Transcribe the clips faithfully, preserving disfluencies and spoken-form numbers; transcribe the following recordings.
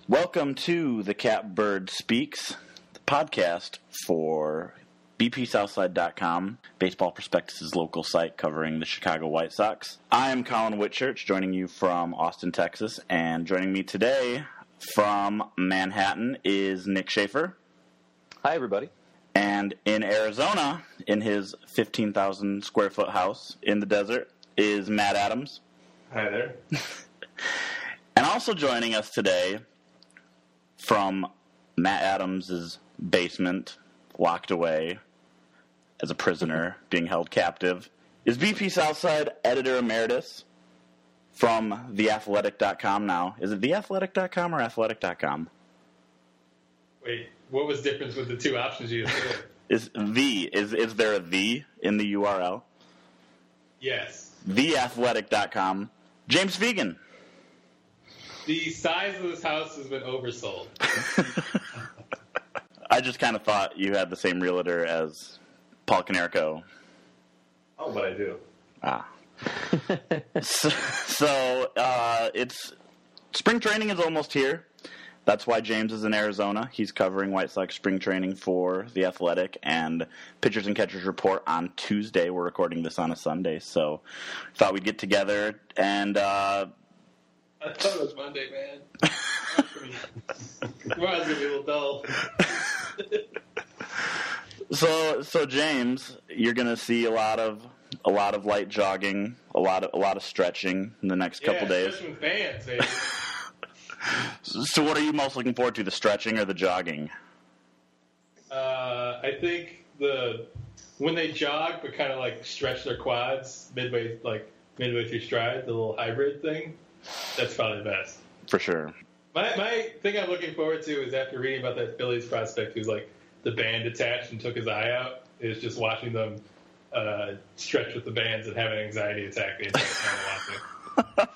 Welcome to the Catbird Speaks, the podcast for B P Southside dot com, Baseball Prospectus' local site covering the Chicago White Sox. I am Colin Whitchurch, joining you from Austin, Texas, and joining me today from Manhattan is Nick Schaefer. Hi, everybody. And in Arizona, in his fifteen thousand square foot house in the desert, is Matt Adams. Hi there. And also joining us today from Matt Adams' basement, locked away as a prisoner, being held captive, is B P Southside editor emeritus from the athletic dot com now. Is it the athletic dot com or athletic dot com? Wait, what was the difference with the two options you just said? Is the is is there a the in the U R L? Yes. the athletic dot com. James Fegan. The size of this house has been oversold. I just kind of thought you had the same realtor as Paul Konerko. Oh, but I do. Ah. so so uh, it's spring training is almost here. That's why James is in Arizona. He's covering White Sox spring training for The Athletic, and Pitchers and Catchers Report on Tuesday. We're recording this on a Sunday, so thought we'd get together and... Uh, I thought it was Monday, man. Well, I was going to be a little dull. so, so James, you're going to see a lot of a lot of light jogging, a lot of a lot of stretching in the next yeah, couple days. Yeah, fans, baby. So what are you most looking forward to, the stretching or the jogging? Uh, I think the when they jog but kind of like stretch their quads midway, like midway through stride, the little hybrid thing, that's probably the best. For sure. My my thing I'm looking forward to is after reading about that Phillies prospect who's like the band detached and took his eye out, is just watching them uh, stretch with the bands and have an anxiety attack the entire time watching.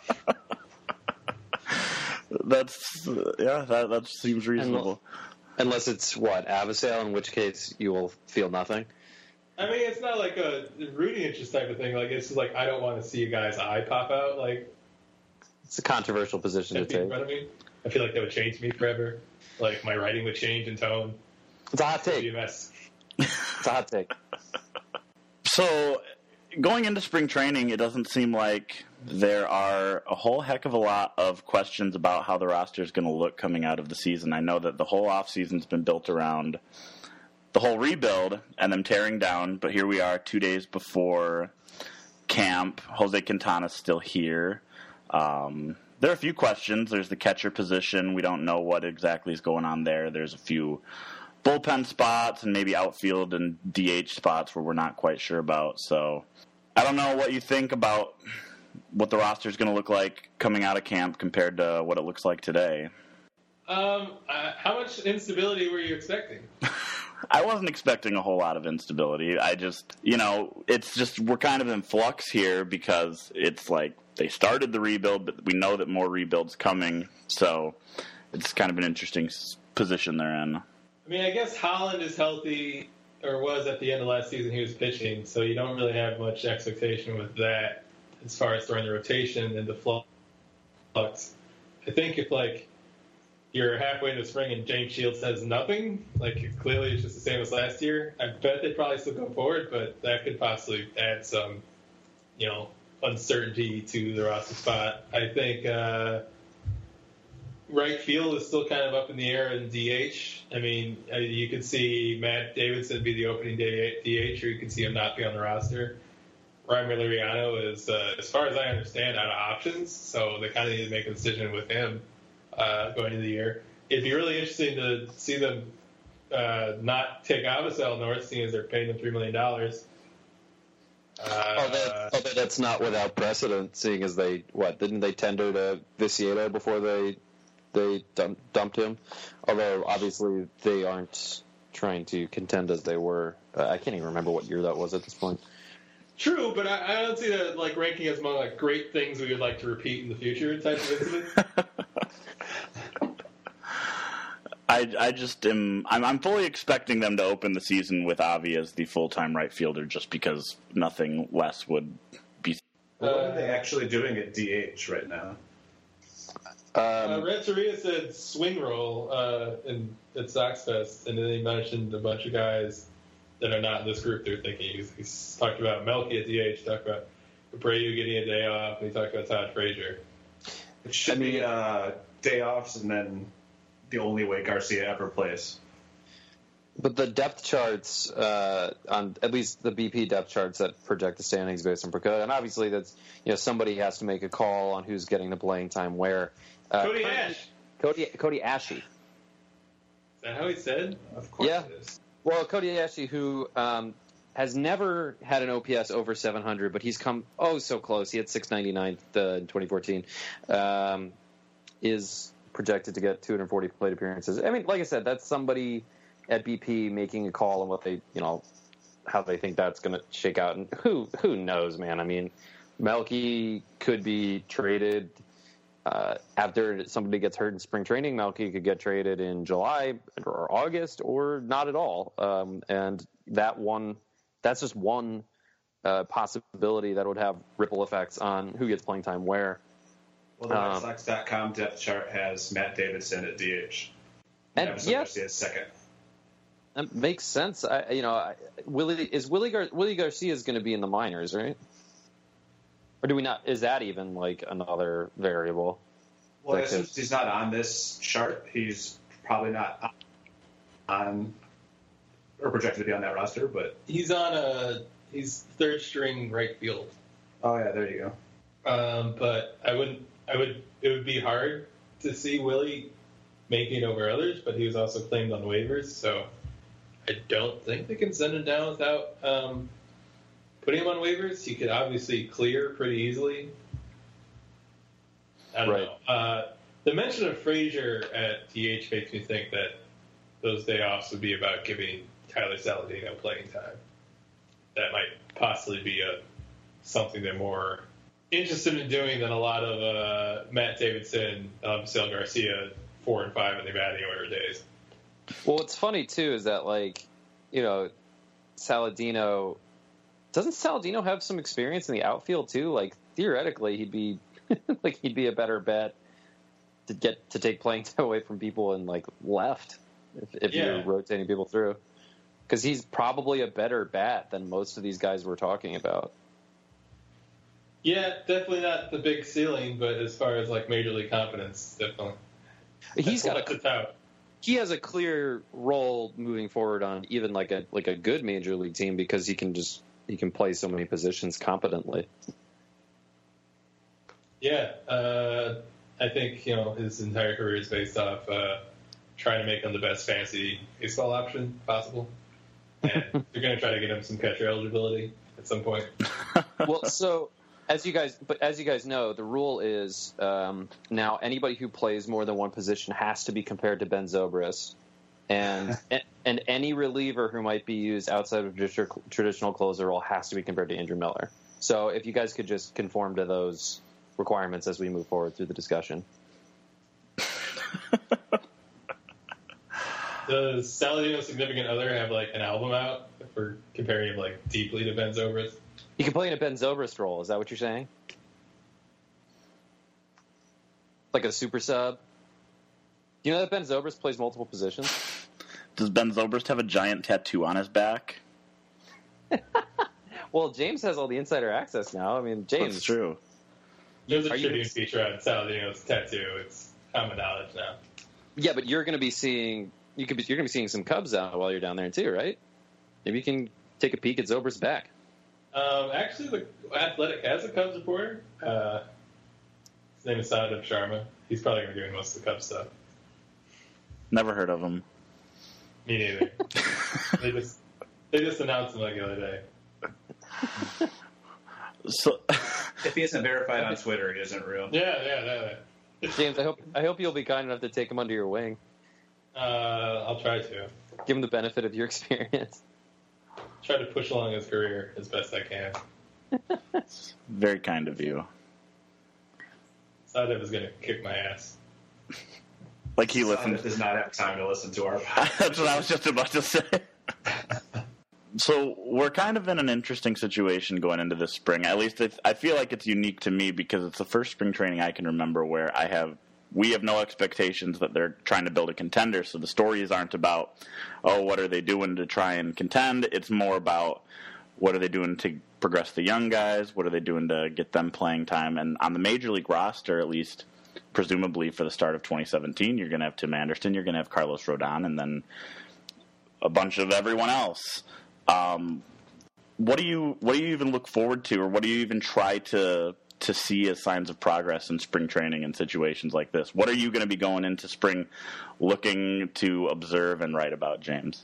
That's yeah, that that seems reasonable. Unless it's what, Avasale, in which case you will feel nothing. I mean, it's not like a rooting interest type of thing. Like it's just like I don't want to see a guy's eye pop out. Like it's a controversial position to take. In front of me. I feel like that would change me forever. Like my writing would change in tone. It's a hot take. It'd be a mess. It's a hot take. So, going into spring training, it doesn't seem like there are a whole heck of a lot of questions about how the roster is going to look coming out of the season. I know that the whole offseason's been built around the whole rebuild and them tearing down, but here we are two days before camp. Jose Quintana's still here. Um, there are a few questions. There's the catcher position. We don't know what exactly is going on there. There's a few bullpen spots and maybe outfield and D H spots where we're not quite sure about. So I don't know what you think about what the roster is going to look like coming out of camp compared to what it looks like today. Um, uh, how much instability were you expecting? I wasn't expecting a whole lot of instability. I just, you know, it's just we're kind of in flux here because it's like they started the rebuild, but we know that more rebuild's coming. So it's kind of an interesting position they're in. I mean, I guess Holland is healthy, or was at the end of last season. He was pitching, so you don't really have much expectation with that as far as throwing the rotation and the flux. I think if, like, you're halfway into spring and James Shields says nothing, like, clearly it's just the same as last year, I bet they'd probably still go forward, but that could possibly add some, you know, uncertainty to the roster spot. I think uh, right field is still kind of up in the air in D H. I mean, you could see Matt Davidson be the opening day D H, or you could see him not be on the roster. Ryan Liriano is, uh, as far as I understand, out of options, so they kind of need to make a decision with him uh, going into the year. It'd be really interesting to see them uh, not take Avasale north, seeing as they're paying them three million dollars. Uh, although, although that's not without precedent, seeing as they, what, didn't they tender to Vicieda before they they dump, dumped him? Although, obviously, they aren't trying to contend as they were. Uh, I can't even remember what year that was at this point. True, but I, I don't see that like ranking as among like great things we would like to repeat in the future type of incidents. I, I just am I'm, I'm fully expecting them to open the season with Avi as the full-time right fielder just because nothing less would be. Well, what are they actually doing at D H right now? Uh, Um, Rancheria said swing roll uh, in, at Sox Fest, and then he mentioned a bunch of guys that are not in this group they're thinking. He's, he's talked about Melky at D H, talked about Abreu getting a day off, and he talked about Todd Frazier. It should I mean- be uh, day offs and then the only way Garcia ever plays. But the depth charts, uh, on at least the B P depth charts that project the standings based on Percoda, and obviously that's, you know, somebody has to make a call on who's getting the playing time where. Uh, Cody Ash. Cody Cody Ashe. Is that how he said? Of course Yeah. it is. Well, Cody Ashe, who um, has never had an O P S over seven hundred, but he's come oh so close. He had six ninety-nine uh, in twenty fourteen. Um, is projected to get two hundred forty plate appearances. I mean, like I said, that's somebody at B P making a call on what they, you know, how they think that's going to shake out. And who who knows, man? I mean, Melky could be traded uh, after somebody gets hurt in spring training. Melky could get traded in July or August or not at all. Um, and that one, that's just one uh, possibility that would have ripple effects on who gets playing time where. Well, the Um, Red Sox dot com depth chart has Matt Davidson at D H. And Emerson yeah, Garcia is second. that makes sense. I, you know, I, Willie is Willie Gar, Willie Garcia is going to be in the minors, right? Or do we not? Is that even like another variable? Well, That since he's not on this chart, he's probably not on or projected to be on that roster. But He's on a he's third string right field. oh yeah, there you go. Um, but I wouldn't. I would. It would be hard to see Willie making it over others, but he was also claimed on waivers, so I don't think they can send him down without um, putting him on waivers. He could obviously clear pretty easily. I don't Right. know. Uh, the mention of Frazier at D H makes me think that those day offs would be about giving Tyler Saladino playing time. That might possibly be a something they're more interested in doing than a lot of uh, Matt Davidson, um, Sale Garcia, four and five in the batting order days. Well, what's funny too is that, like, you know, Saladino doesn't Saladino have some experience in the outfield too? Like, theoretically, he'd be like he'd be a better bet to get to take playing time away from people and like left if, if Yeah. you're rotating people through, because he's probably a better bat than most of these guys we're talking about. Yeah, definitely not the big ceiling, but as far as like major league competence, definitely. He's got That's a what's out. he has a clear role moving forward on even like a like a good major league team because he can just he can play so many positions competently. Yeah, uh, I think you know his entire career is based off uh, trying to make him the best fantasy baseball option possible, and they're going to try to get him some catcher eligibility at some point. Well, so as you guys, but as you guys know, the rule is um, now anybody who plays more than one position has to be compared to Ben Zobrist, and and any reliever who might be used outside of traditional traditional closer role has to be compared to Andrew Miller. So if you guys could just conform to those requirements as we move forward through the discussion. Does Saladino's significant other have like an album out if we're comparing him like deeply to Ben Zobrist? You can play in a Ben Zobrist role. Is that what you're saying? Like a super sub? Do you know that Ben Zobrist plays multiple positions? Does Ben Zobrist have a giant tattoo on his back? Well, James has all the insider access now. I mean, James. That's true. There's a Are you- tribute feature on Saladino's tattoo. It's common knowledge now. Yeah, but you're going to be seeing you could be, you're going to be seeing some Cubs out while you're down there too, right? Maybe you can take a peek at Zobrist's back. Um, actually, the Athletic has a Cubs reporter. Uh, his name is Sadav Sharma. He's probably going to be doing most of the Cubs stuff. Never heard of him. Me neither. they just they just announced him like the other day. So, If he isn't verified on Twitter, he isn't real. Yeah, yeah, yeah. yeah. James, I hope I hope you'll be kind enough to take him under your wing. Uh, I'll try to Give him the benefit of your experience. try to push along his career as best I can. very kind of you. Sadav is going to kick my ass. Like he Sadav listens. does not have time to listen to our podcast. That's what I was just about to say. So we're kind of in an interesting situation going into this spring. At least it's, I feel like it's unique to me because it's the first spring training I can remember where I have we have no expectations that they're trying to build a contender. So the stories aren't about, oh, what are they doing to try and contend? It's more about what are they doing to progress the young guys? What are they doing to get them playing time? And on the major league roster, at least presumably for the start of twenty seventeen, you're going to have Tim Anderson, you're going to have Carlos Rodon, and then a bunch of everyone else. Um, what do you what do you even look forward to, or what do you even try to to see as signs of progress in spring training in situations like this? What are you going to be going into spring looking to observe and write about, James?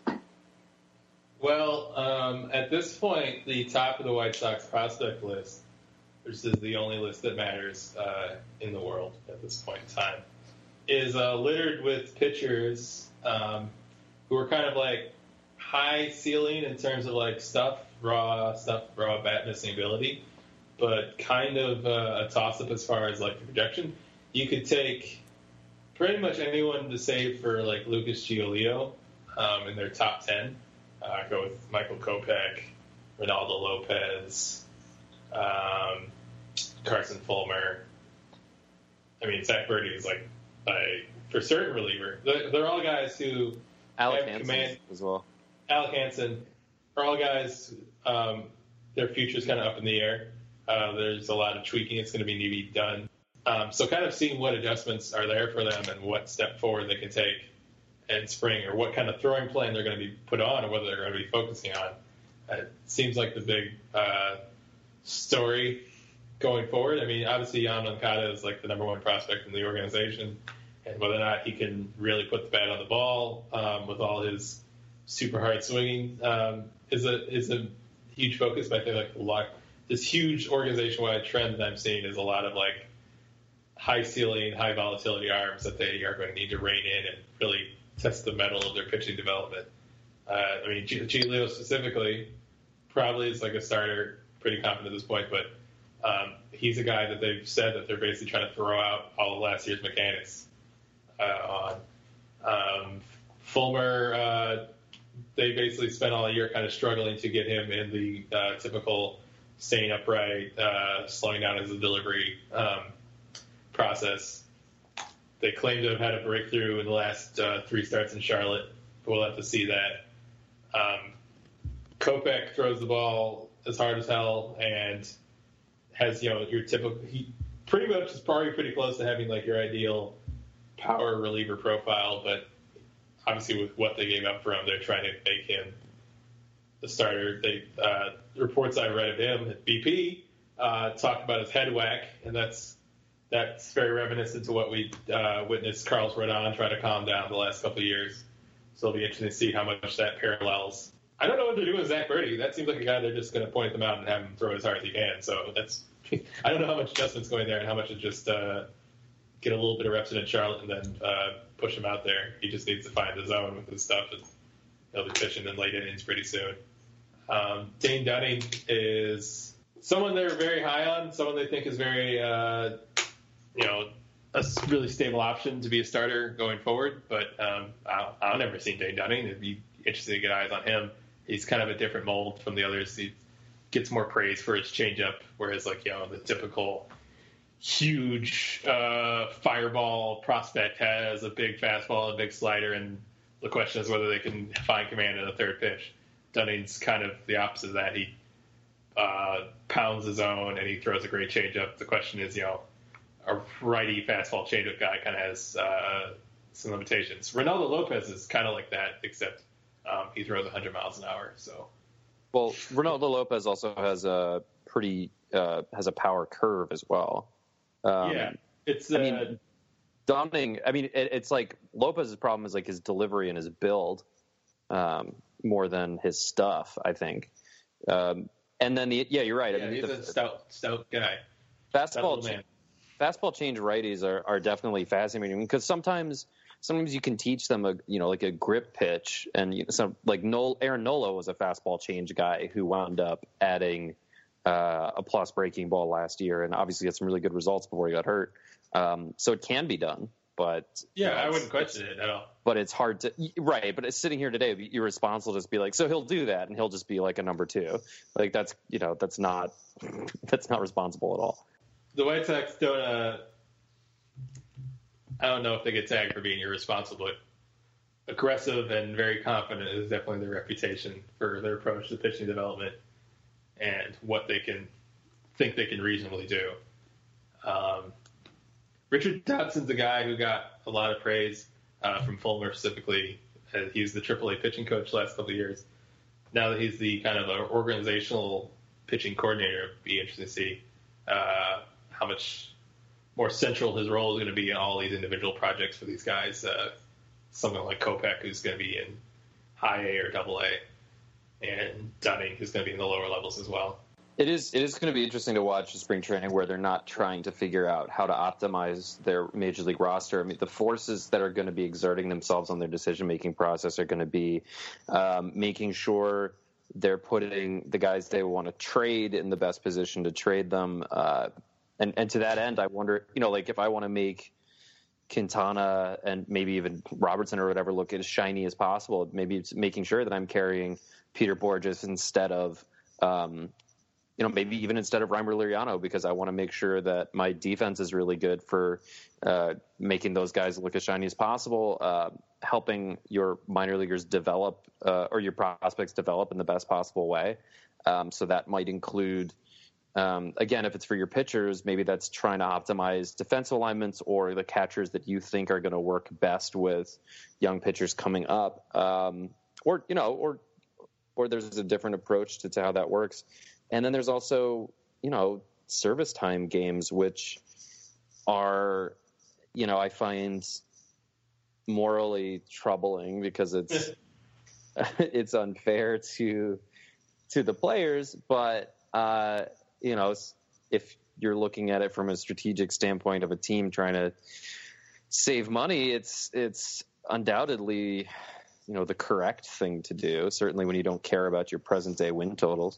Well, um, at this point, the top of the White Sox prospect list, which is the only list that matters uh, in the world at this point in time, is uh, littered with pitchers um, who are kind of like high ceiling in terms of like stuff, raw stuff, raw bat missing ability, but kind of uh, a toss-up as far as like the projection. You could take pretty much anyone to save for like Lucas Giolito um, in their top ten. Uh, go with Michael Kopech, Ronaldo Lopez, um, Carson Fulmer. I mean, Zach Birdie is like a for certain reliever. They're, they're all guys who Alec have Hansen command. as well. Alec Hansen are all guys. Um, their future's kind of up in the air. Uh, there's a lot of tweaking that's going to be need to be done. Um, so kind of seeing what adjustments are there for them and what step forward they can take in spring, or what kind of throwing plan they're going to be put on, or whether they're going to be focusing on. It seems like the big uh, story going forward. I mean, obviously Jan Moncada is like the number one prospect in the organization, and whether or not he can really put the bat on the ball um, with all his super hard swinging um, is a is a huge focus. But I think like a lot, this huge organization-wide trend that I'm seeing is a lot of like high ceiling, high volatility arms that they are going to need to rein in and really test the mettle of their pitching development. Uh, I mean, Giolito specifically probably is like a starter, pretty confident at this point, but um, he's a guy that they've said that they're basically trying to throw out all of last year's mechanics uh, on. Um, Fulmer, uh, they basically spent all year kind of struggling to get him in the uh, typical staying upright, uh, slowing down his delivery um, process. They claim to have had a breakthrough in the last uh, three starts in Charlotte. We'll have to see that. Um, Kopech throws the ball as hard as hell and has, you know, your typical. He pretty much is probably pretty close to having like your ideal power reliever profile, but obviously with what they gave up for him, they're trying to make him the starter. They uh, the reports I read of him at B P uh, talked about his head whack, and that's. That's very reminiscent to what we uh, witnessed Carlos Rodon try to calm down the last couple of years. So it'll be interesting to see how much that parallels. I don't know what they're doing with Zach Birdie. That seems like a guy they're just going to point them out and have him throw as hard as he can. So that's I don't know how much adjustment's going there and how much is just uh, get a little bit of reps in at Charlotte and then uh, push him out there. He just needs to find the zone with his stuff, and he'll be pitching in late innings pretty soon. Um, Dane Dunning is someone they're very high on, someone they think is very uh, – you know, a really stable option to be a starter going forward. But um, I'll, I've never seen Dane Dunning. It'd be interesting to get eyes on him. He's kind of a different mold from the others. He gets more praise for his changeup, whereas, like, you know, the typical huge uh, fireball prospect has a big fastball, a big slider, and the question is whether they can find command in the third pitch. Dunning's kind of the opposite of that. He uh, pounds his own, and he throws a great changeup. The question is, you know, a righty fastball changeup guy kind of has uh, some limitations. Ronaldo Lopez is kind of like that, except um, he throws one hundred miles an hour. So, well, Ronaldo Lopez also has a pretty uh, has a power curve as well. Um, yeah, it's. I uh, mean, Dunning. I mean, it, it's like Lopez's problem is like his delivery and his build um, more than his stuff, I think. Um, and then the yeah, you're right. Yeah, I mean, he's the, a stout, stout guy. Fastball. Stout man. Fastball change righties are, are definitely fascinating because sometimes sometimes you can teach them a you know like a grip pitch, and you know, some like Nola, Aaron Nola was a fastball change guy who wound up adding uh, a plus breaking ball last year, and obviously had some really good results before he got hurt. Um, so it can be done, but yeah, you know, I wouldn't question it at all. But it's hard to right. But it's sitting here today, your response will just be like, so he'll do that, and he'll just be like a number two. Like that's you know that's not that's not responsible at all. The White Sox don't. Uh, I don't know if they get tagged for being irresponsible, but aggressive and very confident is definitely their reputation for their approach to pitching development and what they can think they can reasonably do. Um, Richard Dodson's a guy who got a lot of praise uh, from Fulmer specifically. Uh, he was the triple A pitching coach the last couple of years. Now that he's the kind of uh, organizational pitching coordinator, it'd be interesting to see uh, how much more central his role is going to be in all these individual projects for these guys. Uh, someone like Kopech, who's going to be in high A or double A, and Dunning, who's going to be in the lower levels as well. It is it is going to be interesting to watch the spring training where they're not trying to figure out how to optimize their major league roster. I mean, the forces that are going to be exerting themselves on their decision-making process are going to be um, making sure they're putting the guys they want to trade in the best position to trade them. Uh, and, and to that end, I wonder, you know, like if I want to make Quintana and maybe even Robertson or whatever look as shiny as possible, maybe it's making sure that I'm carrying Peter Borges instead of um, – you know, maybe even instead of Reimer Liriano, because I want to make sure that my defense is really good for uh, making those guys look as shiny as possible, uh, helping your minor leaguers develop uh, or your prospects develop in the best possible way. Um, so that might include, um, again, if it's for your pitchers, maybe that's trying to optimize defensive alignments or the catchers that you think are going to work best with young pitchers coming up. Um, or, you know, or or there's a different approach to, to how that works. And then there's also, you know, service time games, which are, you know, I find morally troubling because it's it's unfair to to the players. But, uh, you know, if you're looking at it from a strategic standpoint of a team trying to save money, it's it's undoubtedly, you know, the correct thing to do, certainly when you don't care about your present day win totals.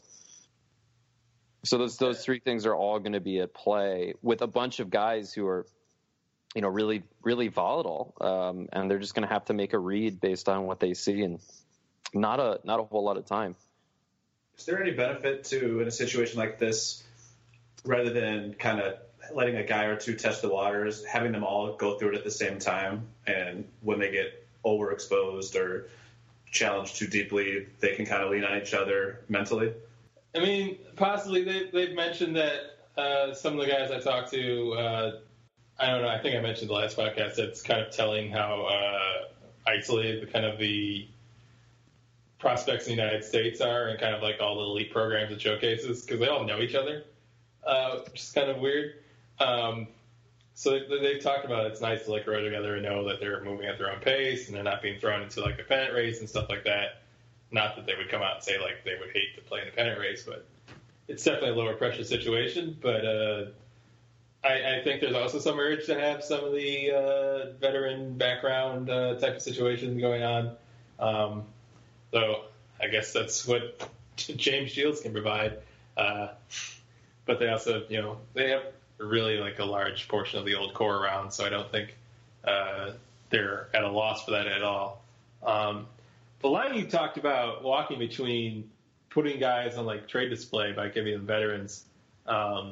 So those those three things are all going to be at play with a bunch of guys who are, you know, really, really volatile. Um, and they're just going to have to make a read based on what they see and not a not a whole lot of time. Is there any benefit to, in a situation like this, rather than kind of letting a guy or two test the waters, having them all go through it at the same time, and when they get overexposed or challenged too deeply, they can kind of lean on each other mentally? I mean, possibly they, they've mentioned that uh, some of the guys I talked to, uh, I don't know, I think I mentioned the last podcast, it's kind of telling how uh, isolated the kind of the prospects in the United States are and kind of like all the elite programs and showcases because they all know each other, uh, which is kind of weird. Um, so they, they've talked about it's nice to like row together and know that they're moving at their own pace and they're not being thrown into like a pennant race and stuff like that. Not that they would come out and say like they would hate to play in a pennant race, but it's definitely a lower pressure situation. But uh, I, I think there's also some urge to have some of the uh, veteran background uh, type of situations going on. Um, so I guess that's what James Shields can provide. Uh, but they also, you know, they have really like a large portion of the old core around, so I don't think uh, they're at a loss for that at all. Um, The line you talked about walking between putting guys on like trade display by giving them veterans um,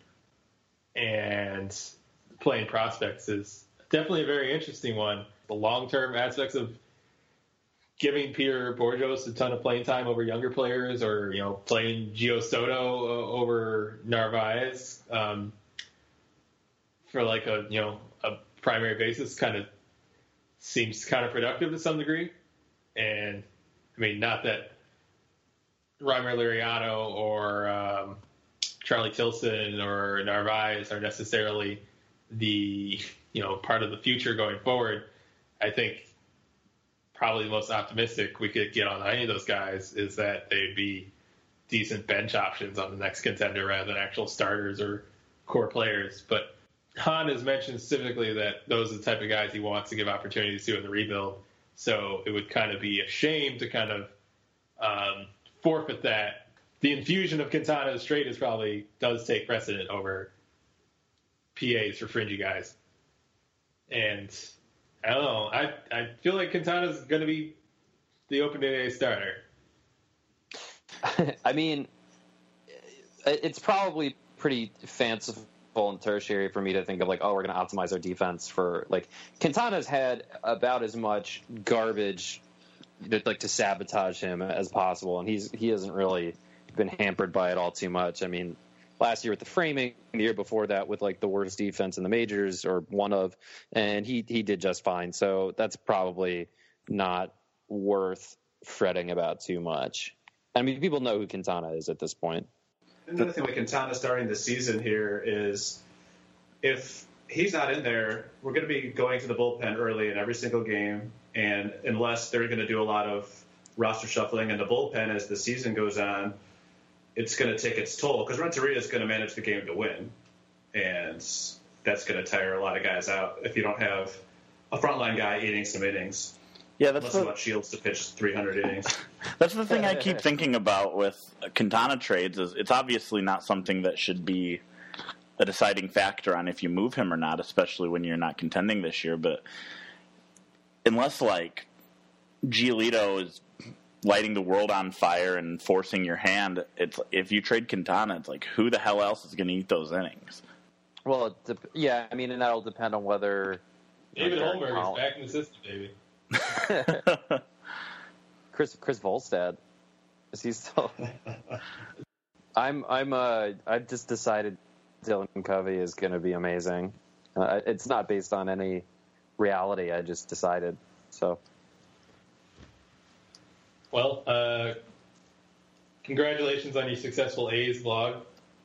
and playing prospects is definitely a very interesting one. The long-term aspects of giving Peter Borges a ton of playing time over younger players, or you know, playing Gio Soto uh, over Narvaez um, for like a you know a primary basis, kind of seems counterproductive to some degree. And, I mean, not that Reimer Liriano or um, Charlie Tilson or Narvaez are necessarily the, you know, part of the future going forward. I think probably the most optimistic we could get on any of those guys is that they'd be decent bench options on the next contender rather than actual starters or core players. But Hahn has mentioned specifically that those are the type of guys he wants to give opportunities to in the rebuild. So it would kind of be a shame to kind of um, forfeit that. The infusion of Quintana as straight is probably does take precedent over P As for fringy guys. And I don't know. I I feel like Quintana's going to be the opening day starter. I mean, it's probably pretty fanciful and tertiary for me to think of like, oh, we're going to optimize our defense for like Quintana's had about as much garbage like to sabotage him as possible, and he's he hasn't really been hampered by it all too much. I mean, last year with the framing, the year before that with like the worst defense in the majors or one of, and he he did just fine. So that's probably not worth fretting about too much. I mean, people know who Quintana is at this point. Another thing with Quintana starting the season here is if he's not in there, we're going to be going to the bullpen early in every single game. And unless they're going to do a lot of roster shuffling in the bullpen as the season goes on, it's going to take its toll because Renteria is going to manage the game to win. And that's going to tire a lot of guys out if you don't have a frontline guy eating some innings. Yeah, that's Unless the, you want Shields to pitch three hundred innings. That's the thing I keep thinking about with Quintana trades is it's obviously not something that should be a deciding factor on if you move him or not, especially when you're not contending this year. But unless, like, Giolito is lighting the world on fire and forcing your hand, it's if you trade Quintana, it's like, who the hell else is going to eat those innings? Well, it de- yeah, I mean, and that'll depend on whether... David Holmberg is back in the system, baby. Chris Chris Volstad, is he still? I'm I'm uh I've just decided Dylan Covey is going to be amazing. Uh, it's not based on any reality. I just decided so. Well, uh, congratulations on your successful A's vlog.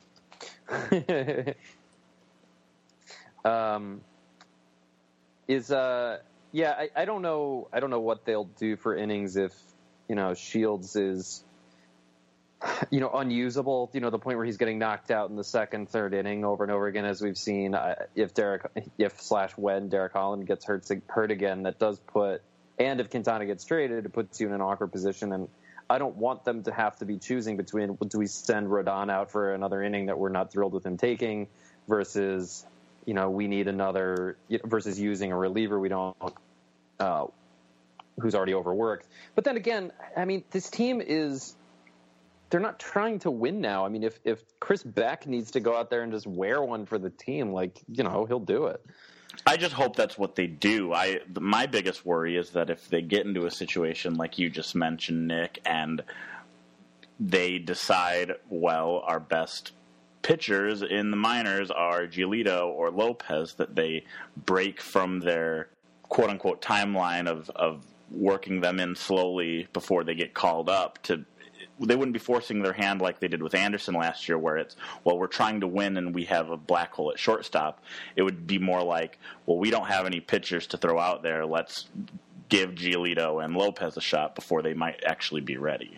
um, is uh. Yeah, I, I don't know. I don't know what they'll do for innings if you know Shields is, you know, unusable. You know, the point where he's getting knocked out in the second, third inning over and over again, as we've seen. Uh, if Derek, if slash when Derek Holland gets hurt hurt again, that does put, and if Quintana gets traded, it puts you in an awkward position. And I don't want them to have to be choosing between do we send Rodon out for another inning that we're not thrilled with him taking, versus. You know, we need another versus using a reliever we don't, uh, who's already overworked. But then again, I mean, this team is, they're not trying to win now. I mean, if, if Chris Beck needs to go out there and just wear one for the team, like, you know, he'll do it. I just hope that's what they do. I my biggest worry is that if they get into a situation like you just mentioned, Nick, and they decide, well, our best pitchers in the minors are Giolito or Lopez, that they break from their quote-unquote timeline of, of working them in slowly before they get called up. To they wouldn't be forcing their hand like they did with Anderson last year, where it's, well, we're trying to win and we have a black hole at shortstop. It would be more like, well, we don't have any pitchers to throw out there. Let's give Giolito and Lopez a shot before they might actually be ready.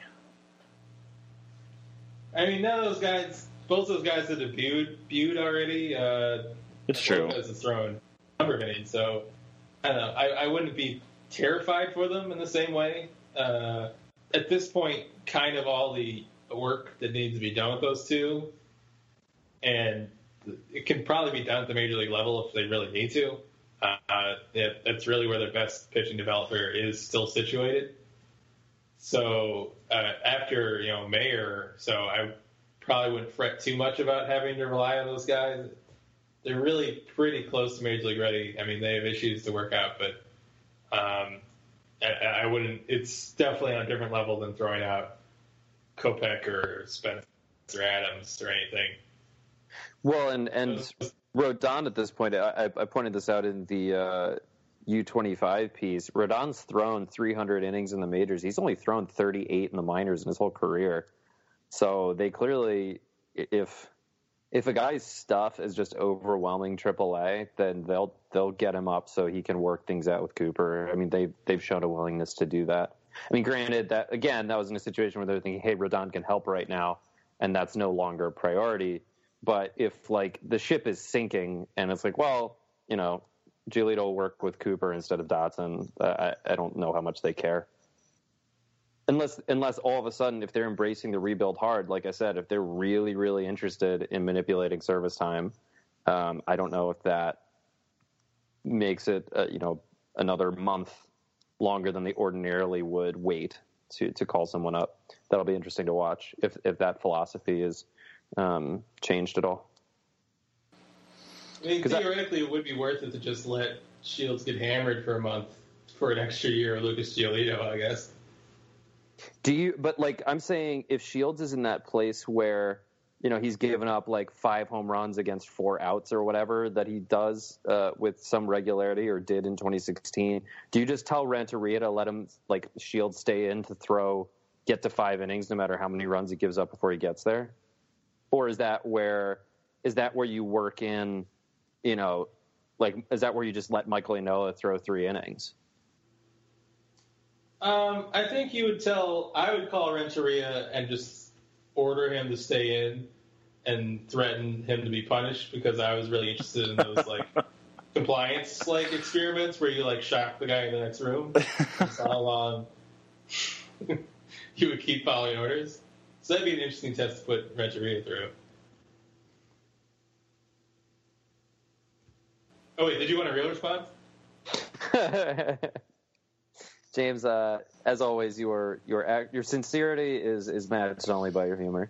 I mean, none of those guys... Both those guys have debuted, debuted already. Uh, it's true. Lopez has thrown a number of innings, so I don't know. I, I wouldn't be terrified for them in the same way. Uh, at this point, kind of all the work that needs to be done with those two, and it can probably be done at the major league level if they really need to. Uh, it, that's really where their best pitching developer is still situated. So uh, after you know Mayer, so I. Probably wouldn't fret too much about having to rely on those guys. They're really pretty close to major league ready. I mean, they have issues to work out, but um, I, I wouldn't. It's definitely on a different level than throwing out Kopech or Spencer Adams or anything. Well, and and Rodon at this point, I, I pointed this out in the uh, U twenty-five piece. Rodon's thrown three hundred innings in the majors. He's only thrown thirty-eight in the minors in his whole career. So they clearly, if if a guy's stuff is just overwhelming triple A, then they'll they'll get him up so he can work things out with Cooper. I mean, they've they've shown a willingness to do that. I mean, granted that again, that was in a situation where they're thinking, hey, Rodon can help right now, and that's no longer a priority. But if like the ship is sinking and it's like, well, you know, Giolito will work with Cooper instead of Dotson, uh, I I don't know how much they care. Unless, unless all of a sudden, if they're embracing the rebuild hard, like I said, if they're really, really interested in manipulating service time, um, I don't know if that makes it, uh, you know, another month longer than they ordinarily would wait to, to call someone up. That'll be interesting to watch if if that philosophy is um, changed at all. I mean, 'Cause I- theoretically, it would be worth it to just let Shields get hammered for a month for an extra year of Lucas Giolito, I guess. Do you? But like, I'm saying, if Shields is in that place where, you know, he's given up like five home runs against four outs or whatever that he does uh, with some regularity or did in twenty sixteen, do you just tell Renteria to let him, like, Shields stay in to throw, get to five innings no matter how many runs he gives up before he gets there? Or is that where is that where you work in, you know, like, is that where you just let Michael Enola throw three innings? Um, I think you would tell, I would call Renteria and just order him to stay in and threaten him to be punished, because I was really interested in those, like, compliance, like, experiments where you, like, shock the guy in the next room. That's how long you would keep following orders. So that'd be an interesting test to put Renteria through. Oh, wait, did you want a real response? James, uh, as always, your your your sincerity is, is matched only by your humor.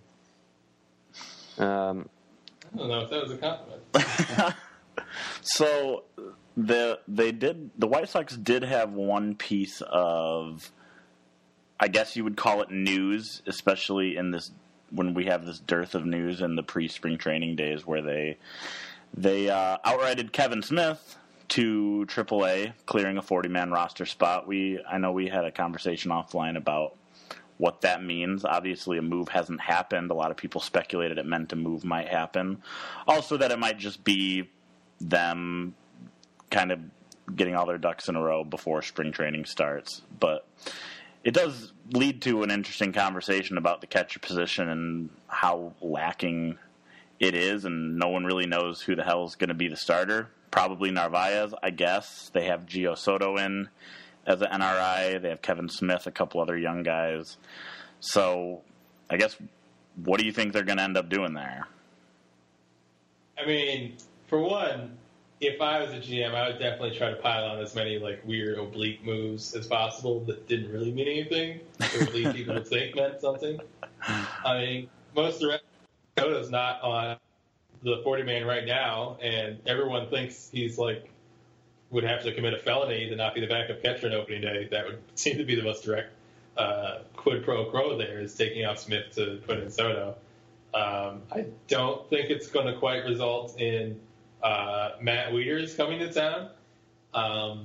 Um, I don't know if that was a compliment. So the they did the White Sox did have one piece of, I guess you would call it, news, especially in this when we have this dearth of news in the pre-spring training days, where they they uh, outrighted Kevin Smith to triple A, clearing a forty-man roster spot. We I know we had a conversation offline about what that means. Obviously, a move hasn't happened. A lot of people speculated it meant a move might happen. Also, that it might just be them kind of getting all their ducks in a row before spring training starts. But it does lead to an interesting conversation about the catcher position and how lacking it is, and no one really knows who the hell is going to be the starter. Probably Narvaez, I guess. They have Gio Soto in as an N R I. They have Kevin Smith, a couple other young guys. So, I guess, what do you think they're going to end up doing there? I mean, for one, if I was a G M, I would definitely try to pile on as many, like, weird oblique moves as possible that didn't really mean anything, or at least people would think meant something. I mean, most of the rest of Soto's not on the forty-man right now, and everyone thinks he's, like, would have to commit a felony to not be the backup catcher on opening day. That would seem to be the most direct uh, quid pro quo there, is taking out Smith to put in Soto. Um, I don't think it's going to quite result in uh, Matt Wieters coming to town. Um,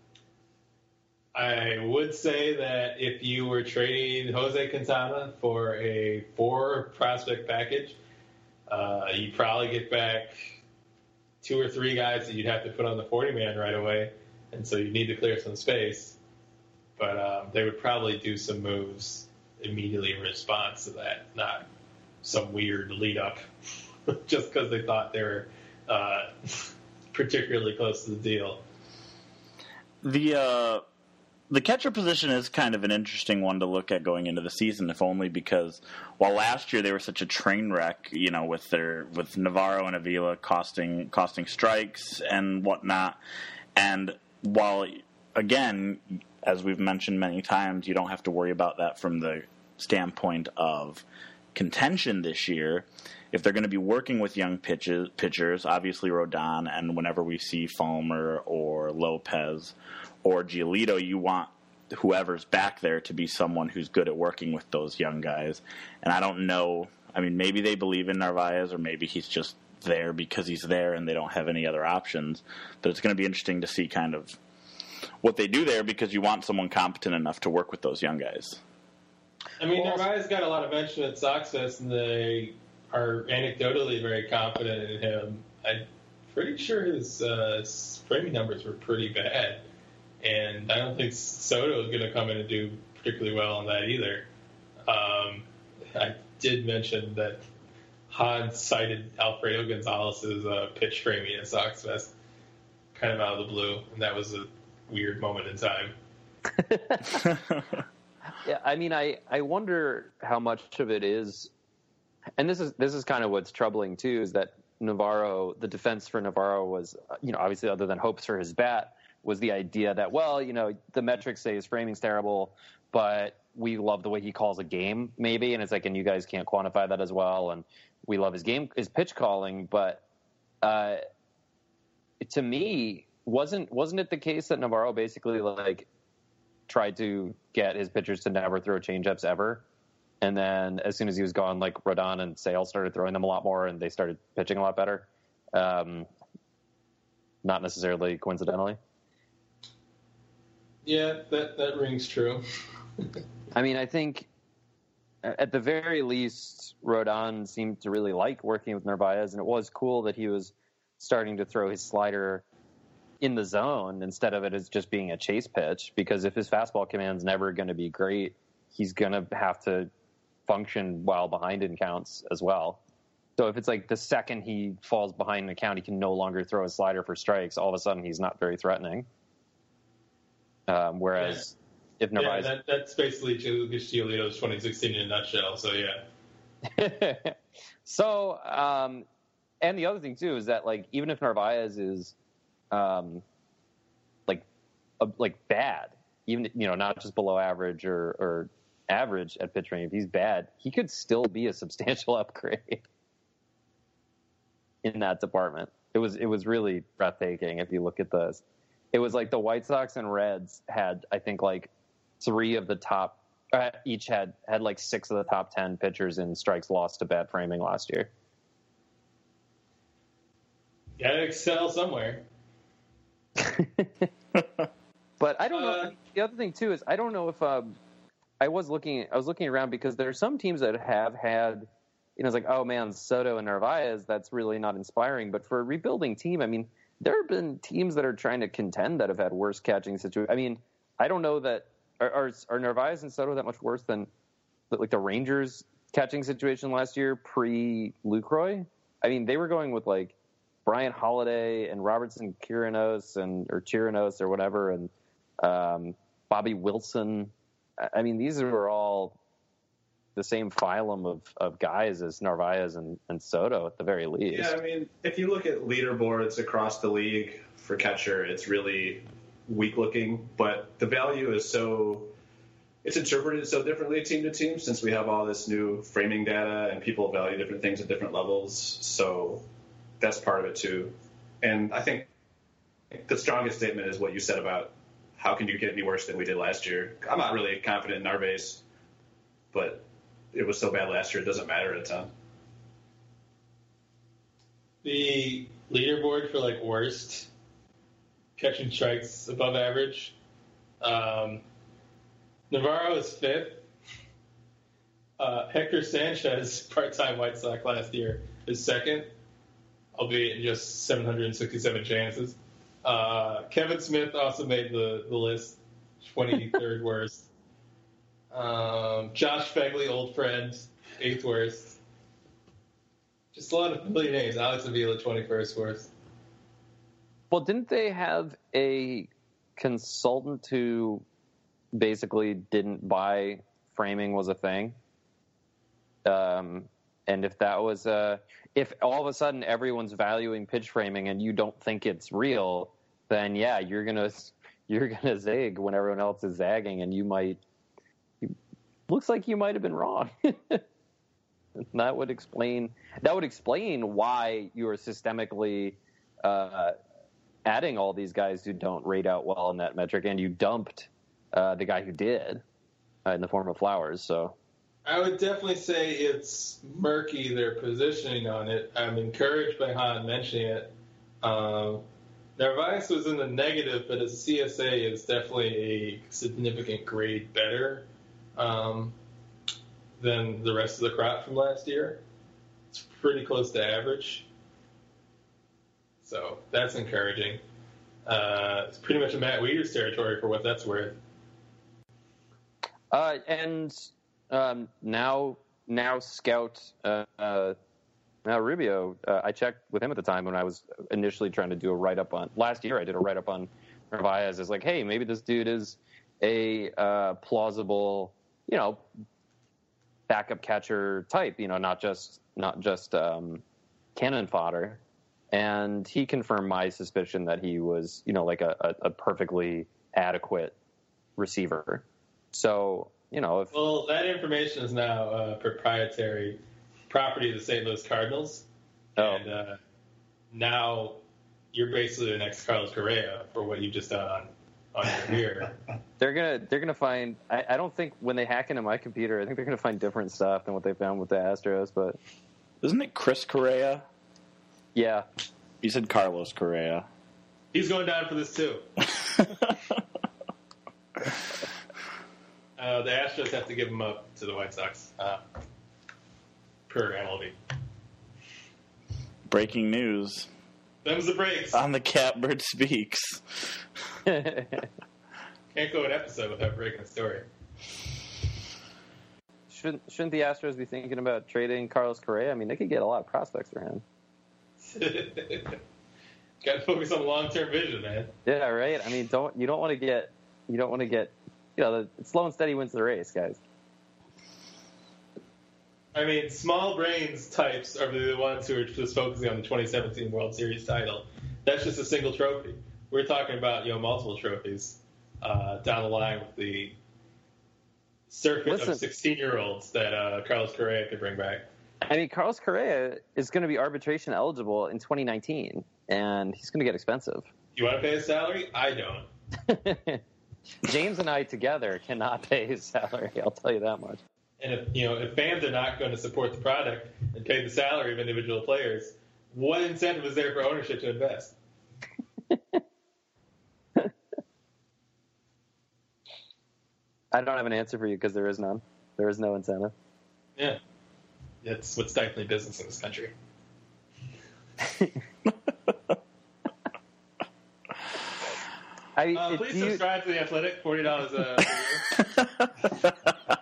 I would say that if you were trading Jose Quintana for a four prospect package, uh, you'd probably get back two or three guys that you'd have to put on the forty-man right away, and so you need to clear some space. But um, they would probably do some moves immediately in response to that, not some weird lead-up just because they thought they were uh, particularly close to the deal. The uh, the catcher position is kind of an interesting one to look at going into the season, if only because while last year they were such a train wreck, you know, with their with Navarro and Avila costing costing strikes and whatnot, and while again, as we've mentioned many times, you don't have to worry about that from the standpoint of contention this year. If they're going to be working with young pitches, pitchers, obviously Rodon, and whenever we see Fulmer or Lopez or Giolito, you want whoever's back there to be someone who's good at working with those young guys. And I don't know, I mean, maybe they believe in Narvaez, or maybe he's just there because he's there and they don't have any other options. But it's going to be interesting to see kind of what they do there, because you want someone competent enough to work with those young guys. I mean, Narvaez got a lot of mention at Sox Fest, and they are anecdotally very confident in him. I'm pretty sure his uh, framing numbers were pretty bad, and I don't think Soto is going to come in and do particularly well on that either. Um, I did mention that Hans cited Alfredo Gonzalez's uh, pitch framing at Sox Fest, kind of out of the blue, and that was a weird moment in time. Yeah, I mean, I, I wonder how much of it is, and this is this is kind of what's troubling too, is that Navarro, the defense for Navarro was, you know, obviously other than hopes for his bat, was the idea that, well, you know, the metrics say his framing's terrible, but we love the way he calls a game, maybe, and it's like, and you guys can't quantify that as well, and we love his game, his pitch calling, but uh, to me, wasn't wasn't it the case that Navarro basically like tried to get his pitchers to never throw changeups ever, and then as soon as he was gone, like Rodon and Sale started throwing them a lot more, and they started pitching a lot better. Um, not necessarily coincidentally. Yeah, that that rings true. I mean, I think at the very least, Rodon seemed to really like working with Narvaez, and it was cool that he was starting to throw his slider in the zone instead of it as just being a chase pitch, because if his fastball command's never going to be great, he's going to have to function while behind in counts as well. So if it's like the second he falls behind in a count, he can no longer throw a slider for strikes, all of a sudden he's not very threatening. Um, whereas yeah. if Narvaez... Yeah, that, that's basically Lucas Giolito's twenty sixteen in a nutshell, so yeah. so, um, and the other thing, too, is that, like, even if Narvaez is, um, like, uh, like bad, even, you know, not just below average or, or average at pitch training, if he's bad, he could still be a substantial upgrade in that department. It was it was really breathtaking if you look at this. It was like the White Sox and Reds had, I think, like three of the top, uh, each had, had like six of the top ten pitchers in strikes lost to bad framing last year. Gotta excel somewhere. But I don't know. Uh, The other thing too is I don't know if um, I was looking. I was looking around because there are some teams that have had, you know, it's like, oh man, Soto and Narvaez. That's really not inspiring. But for a rebuilding team, I mean, there have been teams that are trying to contend that have had worse catching situations. I mean, I don't know that are, are are Narvaez and Soto that much worse than like the Rangers catching situation last year pre Lucroy. I mean, they were going with like Brian Holiday and Robertson Chirinos and or Chirinos or whatever, and um, Bobby Wilson. I mean, these are all the same phylum of, of guys as Narvaez and, and Soto at the very least. Yeah, I mean, if you look at leaderboards across the league for catcher, it's really weak looking, but the value is so it's interpreted so differently team to team since we have all this new framing data and people value different things at different levels. So that's part of it too. And I think the strongest statement is what you said about how can you get any worse than we did last year. I'm not really confident in Narvaez, but it was so bad last year it doesn't matter a ton. The leaderboard for like worst catching strikes above average, um, Navarro is fifth. Uh, Hector Sanchez, part-time White Sox last year, is second, albeit in just seven hundred sixty-seven chances. Uh, Kevin Smith also made the, the list, twenty-third worst. Um, Josh Fegley, old friend, eighth worst. Just a lot of familiar names. Alex Avila, twenty-first worst. Well, didn't they have a consultant who basically didn't buy framing was a thing? Um, and if that was a, if all of a sudden everyone's valuing pitch framing and you don't think it's real, then yeah, you're gonna you're gonna zig when everyone else is zagging, and you might. You, looks like you might have been wrong. That would explain. That would explain why you are systemically uh, adding all these guys who don't rate out well in that metric, and you dumped uh, the guy who did uh, in the form of Flowers. So I would definitely say it's murky, their positioning on it. I'm encouraged by Han mentioning it. Um, Narvaez was in the negative, but his C S A is definitely a significant grade better um, than the rest of the crop from last year. It's pretty close to average. So that's encouraging. Uh, it's pretty much a Matt Wieters territory for what that's worth. Uh, and um, now, now Scout uh, uh, now Rubio. Uh, I checked with him at the time when I was initially trying to do a write up on last year. I did a write up on Narvaez. It's like, hey, maybe this dude is a uh, plausible, you know, backup catcher type. You know, not just not just um, cannon fodder. And he confirmed my suspicion that he was, you know, like a, a, a perfectly adequate receiver. So, you know, if well, that information is now uh, proprietary property of the Saint Louis Cardinals, oh. and uh, now you're basically the next Carlos Correa for what you've just done on, on your career. They're gonna they're gonna find. I, I don't think when they hack into my computer, I think they're gonna find different stuff than what they found with the Astros. But Isn't it Chris Correa? yeah, You said Carlos Correa. He's going down for this too. Uh, the Astros have to give him up to the White Sox, uh, per M L B. Breaking news Them's the breaks. on the Catbird Speaks. Can't go an episode without breaking a story. shouldn't shouldn't the Astros be thinking about trading Carlos Correa? I mean, they could get a lot of prospects for him. Got to focus on long-term vision, man. Yeah, right. I mean, don't you don't want to get you don't want to get you know the slow and steady wins the race, guys. I mean, small brains types are the ones who are just focusing on the twenty seventeen World Series title. That's just a single trophy. We're talking about, you know, multiple trophies uh, down the line with the circuit Listen. of sixteen-year-olds that uh, Carlos Correa could bring back. I mean, Carlos Correa is going to be arbitration eligible in twenty nineteen, and he's going to get expensive. You want to pay his salary? I don't. James and I together cannot pay his salary. I'll tell you that much. And if, you know, if fans are not going to support the product and pay the salary of individual players, what incentive is there for ownership to invest? I don't have an answer for you because there is none. There is no incentive. Yeah. That's what's stifling business in this country. I, Uh, it- please do you- subscribe to The Athletic, forty dollars a year.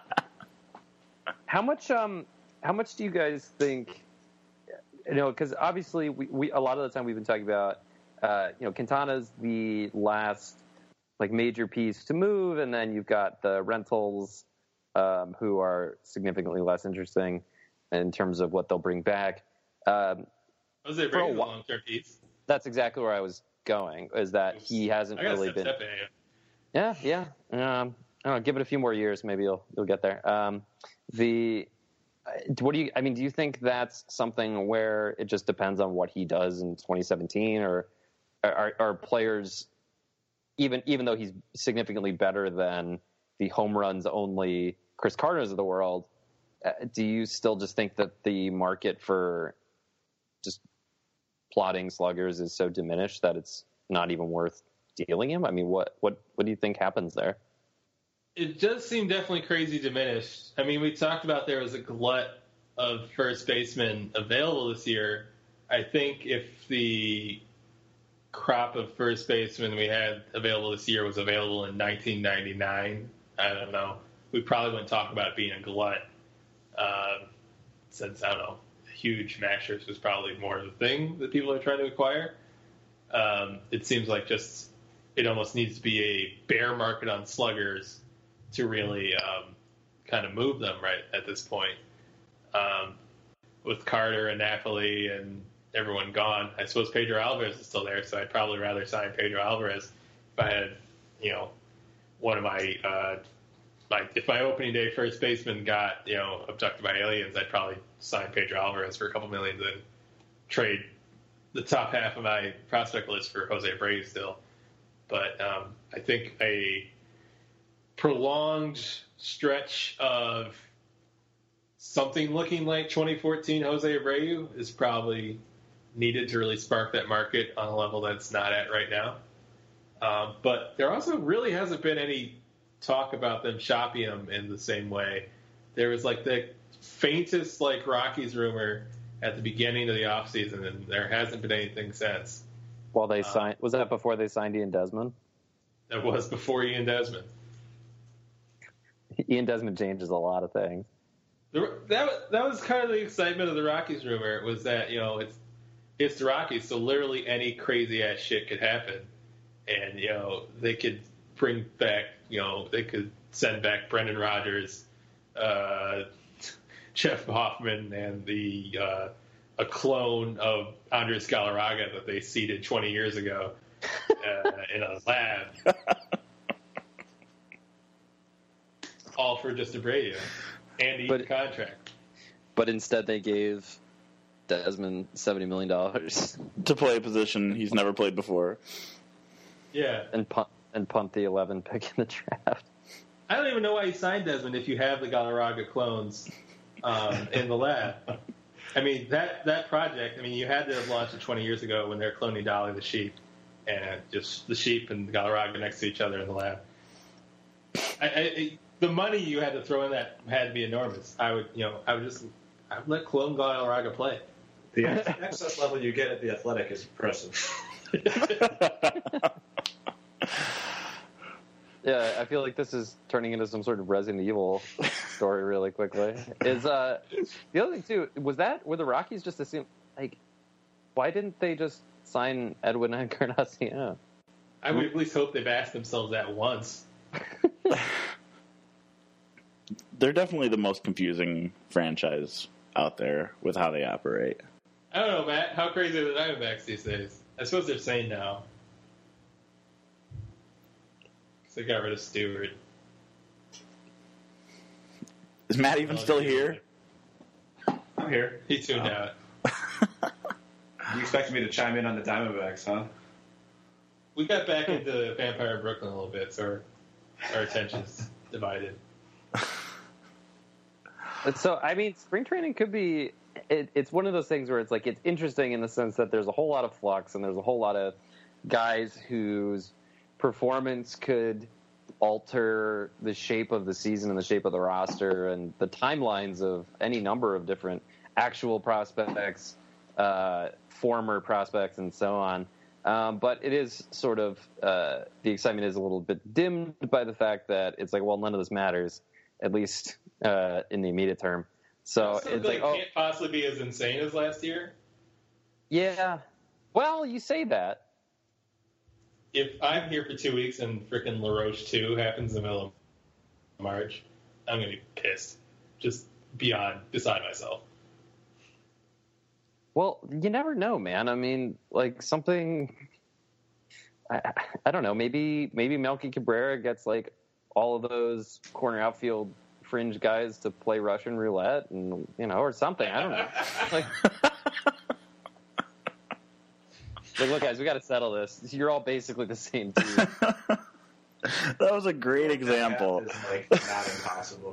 How much? Um, how much do you guys think? You know, because obviously, we, we a lot of the time we've been talking about, uh, you know, Quintana's the last like major piece to move, and then you've got the rentals, um, who are significantly less interesting in terms of what they'll bring back. Um, Jose For a Abreu's a while- long-term piece. that's exactly where I was going. Is that he hasn't I gotta really step, been. step in here. Yeah, yeah. Um, I don't know, give it a few more years, maybe you'll you'll get there. Um, the uh, what do you? I mean, do you think that's something where it just depends on what he does in twenty seventeen, or are, are players even even though he's significantly better than the home runs only Chris Carter's of the world? Uh, do you still just think that the market for just plotting sluggers is so diminished that it's not even worth dealing him? I mean, what what what do you think happens there? It does seem definitely crazy diminished. I mean, we talked about there was a glut of first basemen available this year. I think if the crop of first basemen we had available this year was available in nineteen ninety-nine, I don't know, we probably wouldn't talk about it being a glut. Um, since, I don't know, huge mashers was probably more the thing that people are trying to acquire. Um, it seems like just it almost needs to be a bear market on sluggers to really um, kind of move them right at this point. Um, with Carter and Napoli and everyone gone, I suppose Pedro Alvarez is still there, so I'd probably rather sign Pedro Alvarez if I had, you know, one of my, uh, my if my opening day first baseman got, you know, abducted by aliens, I'd probably sign Pedro Alvarez for a couple million, then trade the top half of my prospect list for Jose Abreu still. But um, I think a prolonged stretch of something looking like twenty fourteen Jose Abreu is probably needed to really spark that market on a level that's not at right now. Um, but there also really hasn't been any talk about them shopping him in the same way. There was like the faintest like Rockies rumor at the beginning of the offseason, and there hasn't been anything since. While they signed, was that before they signed Ian Desmond? That was before Ian Desmond. Ian Desmond changes a lot of things. The, that was, that was kind of the excitement of the Rockies rumor, was that, you know, it's it's the Rockies, so literally any crazy ass shit could happen, and you know they could bring back, you know, they could send back Brendan Rodgers, uh, Jeff Hoffman, and the uh, a clone of Andres Galarraga that they seeded twenty years ago uh, in a lab, all for just Abreu and eat But- the contract. But instead, they gave Desmond seventy million dollars to play a position he's never played before. Yeah. And punt, and punt the eleven pick in the draft. I don't even know why you signed Desmond if you have the Galarraga clones um, in the lab. I mean, that, that project, I mean, you had to have launched it twenty years ago when they're cloning Dolly the sheep, and just the sheep and the Galarraga next to each other in the lab. I, I, the money you had to throw in that had to be enormous. I would, you know, I would just I would let clone Galarraga play. The access level you get at the Athletic is impressive. Yeah, I feel like this is turning into some sort of Resident Evil story really quickly. Is uh the other thing too, was that were the Rockies just assume like why didn't they just sign Edwin Encarnacion? I would at least hope they've asked themselves that once. They're definitely the most confusing franchise out there with how they operate. I don't know, Matt. How crazy are the Diamondbacks these days? I suppose they're sane now. Because they got rid of Stewart. Is Matt even Oh, still he's here? I'm here. He tuned Oh. out. You expected me to chime in on the Diamondbacks, huh? We got back into Vampire Brooklyn a little bit, so our, our attention's divided. So, I mean, spring training could be, it, it's one of those things where it's like, it's interesting in the sense that there's a whole lot of flux and there's a whole lot of guys whose performance could alter the shape of the season and the shape of the roster and the timelines of any number of different actual prospects, uh, former prospects, and so on. Um, but it is sort of, uh, the excitement is a little bit dimmed by the fact that it's like, well, none of this matters, at least uh, in the immediate term. So Still it's feel like, it oh, can't possibly be as insane as last year. yeah. Well, you say that. If I'm here for two weeks and frickin' LaRoche two happens in the middle of March, I'm going to be pissed. Just beyond beside myself. Well, you never know, man. I mean, like something. I, I don't know. Maybe maybe Melky Cabrera gets like all of those corner outfield fringe guys to play Russian roulette, and you know, or something. I don't know. Like, like look, guys, we got to settle this. You're all basically the same team. That was a great example. That is like not impossible.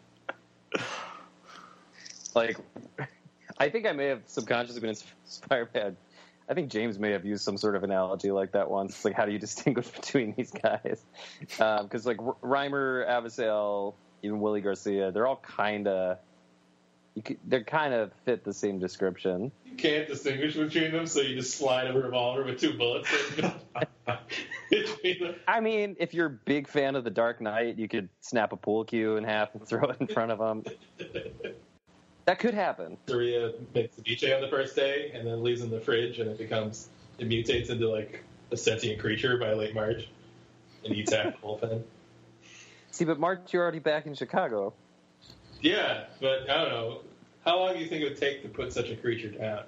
Like, I think I may have subconsciously been inspired by. I think James may have used some sort of analogy like that once. It's like, how do you distinguish between these guys? Because um, like Reimer, Avisel, even Willie Garcia, they're all kind of. They're kind of fit the same description. You can't distinguish between them, so you just slide a revolver with two bullets between them. I mean, if you're a big fan of The Dark Knight, you could snap a pool cue in half and throw it in front of them. That could happen. Soria makes ceviche on the first day and then leaves in the fridge, and it becomes it mutates into like a sentient creature by late March and eats half the whole thing. See, but March, you're already back in Chicago. Yeah, but I don't know. How long do you think it would take to put such a creature down?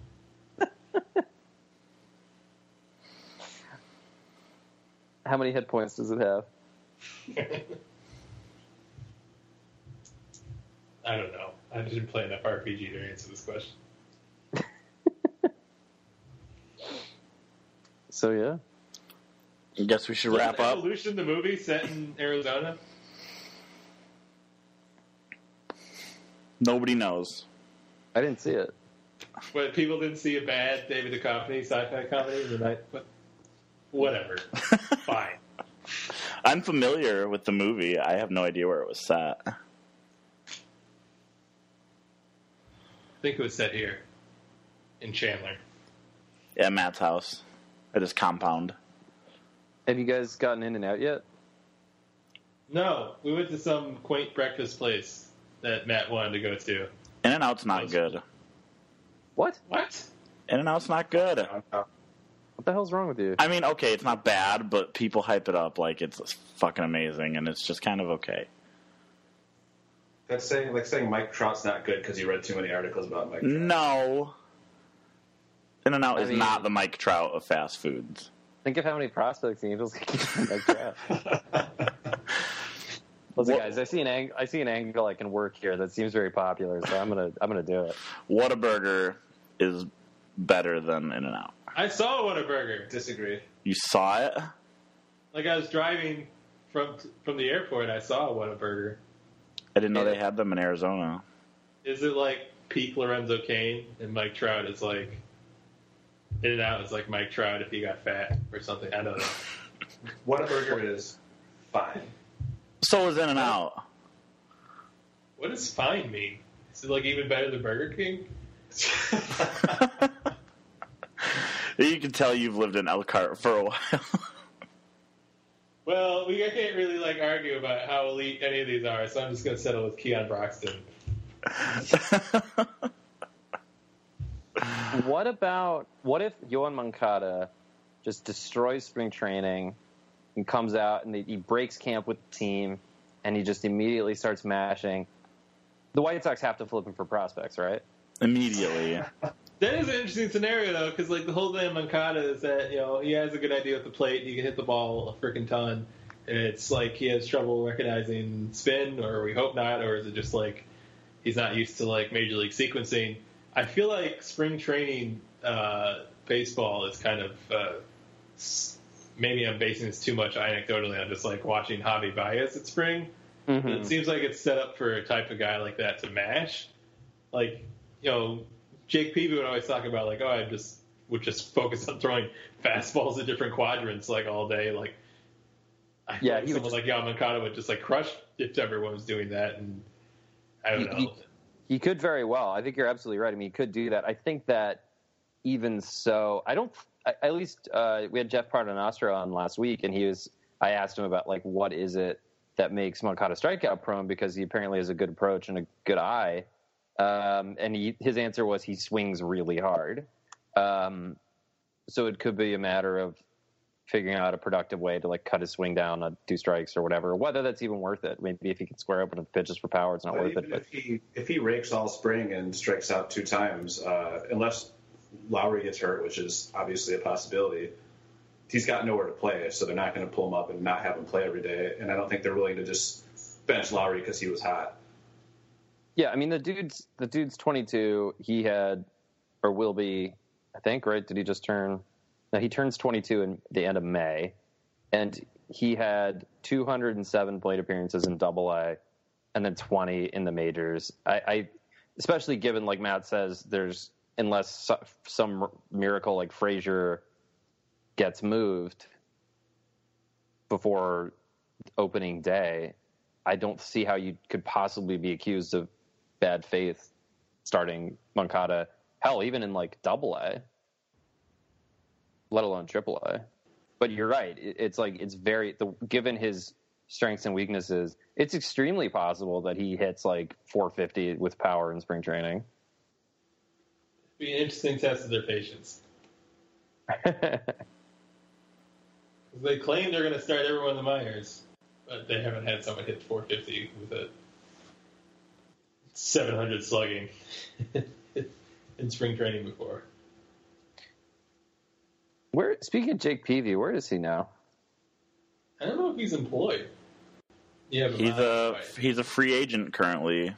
How many hit points does it have? I don't know. I didn't play enough R P G to answer this question. So, yeah. I guess we should wrap up. Evolution, the movie set in Arizona? Nobody knows. I didn't see it. But people didn't see a bad David Duchovny sci-fi comedy in the night. But whatever. Fine. I'm familiar with the movie. I have no idea where it was set. I think it was set here in Chandler. At Matt's house. At his compound. Have you guys gotten in and out yet? No, we went to some quaint breakfast place that Matt wanted to go to. In-N-Out's not good. What? What? In-N-Out's not good. What the hell's wrong with you? I mean, okay, it's not bad, but people hype it up like it's fucking amazing, and it's just kind of okay. That's saying like saying Mike Trout's not good because you read too many articles about Mike Trout. No. In-N-Out I is mean- not the Mike Trout of fast foods. Think of how many prospects the Angels can keep like that. Listen, What- guys, I see an ang- I see an angle I can work here that seems very popular, so I'm gonna I'm gonna do it. Whataburger is better than In-N-Out. I saw Whataburger. Disagree. You saw it? Like I was driving from from the airport, I saw Whataburger. I didn't know Yeah. they had them in Arizona. Is it like peak Lorenzo Kane and Mike Trout is like In-N-Out is like Mike Trout if he got fat or something? I don't know. Whataburger is fine. So is In-N-Out. What does fine mean? Is it like even better than Burger King? You can tell you've lived in Elkhart for a while. Well, we can't really like argue about how elite any of these are, so I'm just going to settle with Keon Broxton. What about what if Yoan Moncada just destroys spring training and comes out and he breaks camp with the team and he just immediately starts mashing? The White Sox have to flip him for prospects, right? Immediately. That is an interesting scenario, though, because like the whole thing of Moncada is that you know he has a good idea with the plate, he can hit the ball a freaking ton, and it's like he has trouble recognizing spin, or we hope not, or is it just like he's not used to like major league sequencing? I feel like spring training uh, baseball is kind of uh, maybe I'm basing this too much anecdotally on just like watching Javi Baez at spring. Mm-hmm. It seems like it's set up for a type of guy like that to mash. Like, you know, Jake Peavy would always talk about, like, oh, I just would just focus on throwing fastballs at different quadrants, like, all day. Like, I feel Yeah, like he would someone like Yoan Moncada would just, like, crush if everyone was doing that. And I don't He- know. he- He could very well. I think you're absolutely right. I mean, he could do that. I think that even so, I don't. At least uh, we had Jeff Pardonastro on last week, and he was. I asked him about like what is it that makes Moncada strikeout prone, because he apparently has a good approach and a good eye. Um, and he, his answer was he swings really hard. Um, so it could be a matter of figuring out a productive way to like cut his swing down on two strikes or whatever. Whether that's even worth it. Maybe if he can square up with pitches for power, it's not But worth even it. But if he if he rakes all spring and strikes out two times, uh, unless Lowry gets hurt, which is obviously a possibility, he's got nowhere to play. So they're not going to pull him up and not have him play every day. And I don't think they're willing to just bench Lowry because he was hot. yeah, I mean the dude's the dude's twenty-two. He had or will be, I think, right? Did he just turn? No, he turns twenty-two in the end of May, and he had two hundred seven plate appearances in Double A, and then twenty in the majors. I, I, especially given, like Matt says, there's unless so, some miracle like Frazier gets moved before opening day, I don't see how you could possibly be accused of bad faith starting Moncada. Hell, even in like Double A. Let alone Triple A. But you're right. It, it's like it's very the, given his strengths and weaknesses, it's extremely possible that he hits like four fifty with power in spring training. Be an interesting test of their patience. They claim they're going to start everyone in the minors, but they haven't had someone hit four fifty with a seven hundred slugging in spring training before. Where speaking of Jake Peavy, where is he now? I don't know if he's employed. Yeah, but He's my- a he's a free agent currently.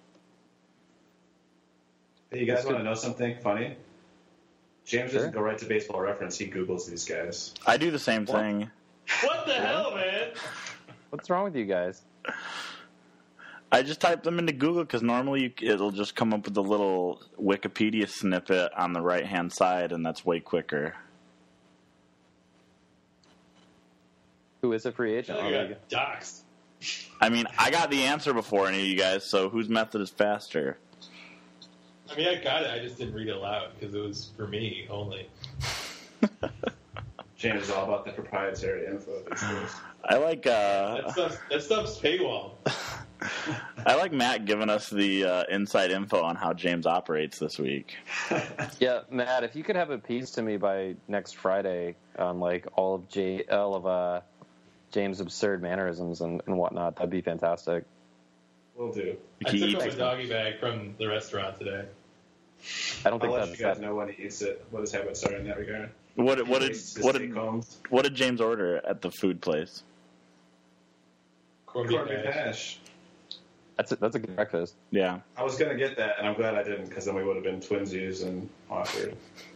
Hey, you guys want to know something funny? James Sure. doesn't go right to Baseball Reference. He Googles these guys. I do the same thing. What the hell, man? What's wrong with you guys? I just type them into Google because normally you, it'll just come up with a little Wikipedia snippet on the right hand side, and that's way quicker. Who is a free I agent? feel Oh, like there I you got doxxed. I mean, I got the answer before any of you guys, so whose method is faster? I mean, I got it. I just didn't read it aloud because it was for me only. James is all about the proprietary info these days. I like uh, That stuff's, that stuff's paywall. I like Matt giving us the uh, inside info on how James operates this week. go. Yeah, Matt, if you could have a piece to me by next Friday on like all of J, all of uh, James' absurd mannerisms and, and whatnot, that'd be fantastic. Will do. I He took eats him a it. doggy bag from the restaurant today. I don't I'll think let that's you guys that. know when he eats it, what his habits are in that regard. What what He did wastes his what did take-homes. what did James order at the food place? Corned beef Corned beef hash. hash. That's a, that's a good breakfast. Yeah. I was gonna get that, and I'm glad I didn't, because then we would have been twinsies and awkward.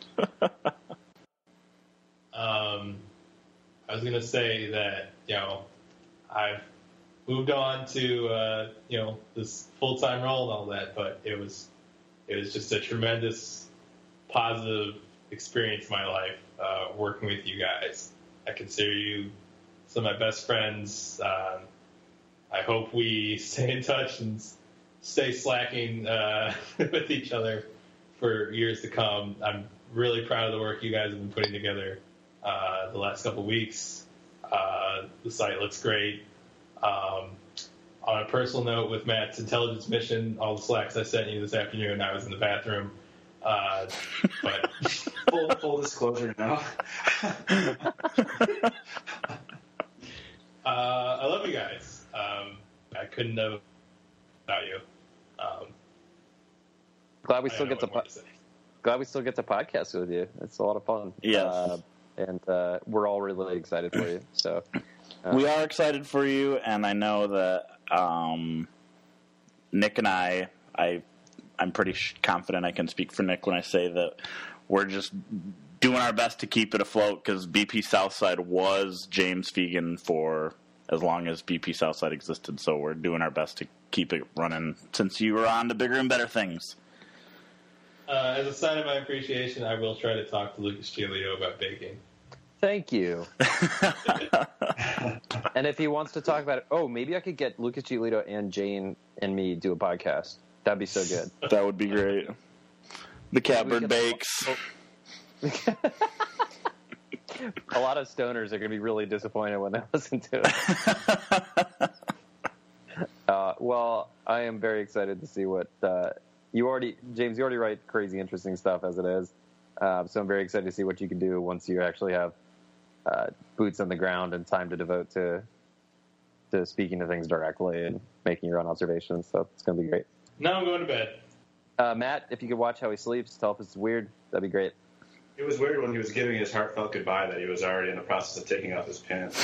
Um, I was gonna say that you know I've moved on to uh, you know this full time role and all that, but it was it was just a tremendous positive experience in my life uh, working with you guys. I consider you some of my best friends. Um, I hope we stay in touch and stay slacking uh, with each other for years to come. I'm really proud of the work you guys have been putting together uh, the last couple of weeks. Uh, the site looks great. Um, on a personal note, with Matt's intelligence mission, all the slacks I sent you this afternoon, I was in the bathroom. Uh, but full, full disclosure now. uh, I love you guys. Um, I couldn't have without you. Um, Glad we I still don't get to, know what more po- to say. glad we still get to podcast with you. It's a lot of fun. Yes. Uh, and uh, we're all really excited for you. So uh, We are excited for you, and I know that um, Nick and I, I, I'm pretty sh- confident I can speak for Nick when I say that we're just doing our best to keep it afloat, because B P Southside was James Fegan for as long as B P Southside existed, so we're doing our best to keep it running since you were on to bigger and better things. Uh, as a sign of my appreciation, I will try to talk to Lucas Giolito about baking. thank you. And if he wants to talk about it, oh, maybe I could get Lucas Giolito and Jane and me do a podcast. That'd be so good. That would be great. The Catbird could- Bakes. A lot of stoners are going to be really disappointed when they listen to it. uh, well, I am very excited to see what uh, you already, James. You already write crazy, interesting stuff as it is. Uh, so I'm very excited to see what you can do once you actually have uh, boots on the ground and time to devote to to speaking to things directly and making your own observations. So it's going to be great. Now I'm going to bed. Uh, Matt, if you could watch how he sleeps, tell if it's weird. That'd be great. It was weird when he was giving his heartfelt goodbye that he was already in the process of taking off his pants.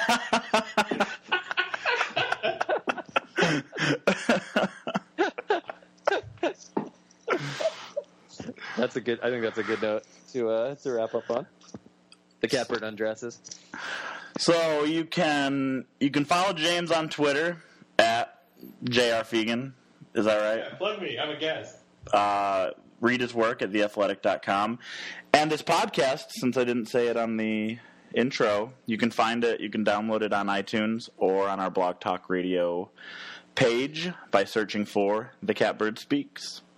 That's a good. I think that's a good note to uh, to wrap up on. The Catbird undresses. So you can you can follow James on Twitter at J R Fegan. Is that right? Yeah, plug me. I'm a guest. Uh, read his work at the athletic dot com. And his podcast, since I didn't say it on the intro, you can find it, you can download it on iTunes or on our Blog Talk Radio page by searching for The Catbird Speaks.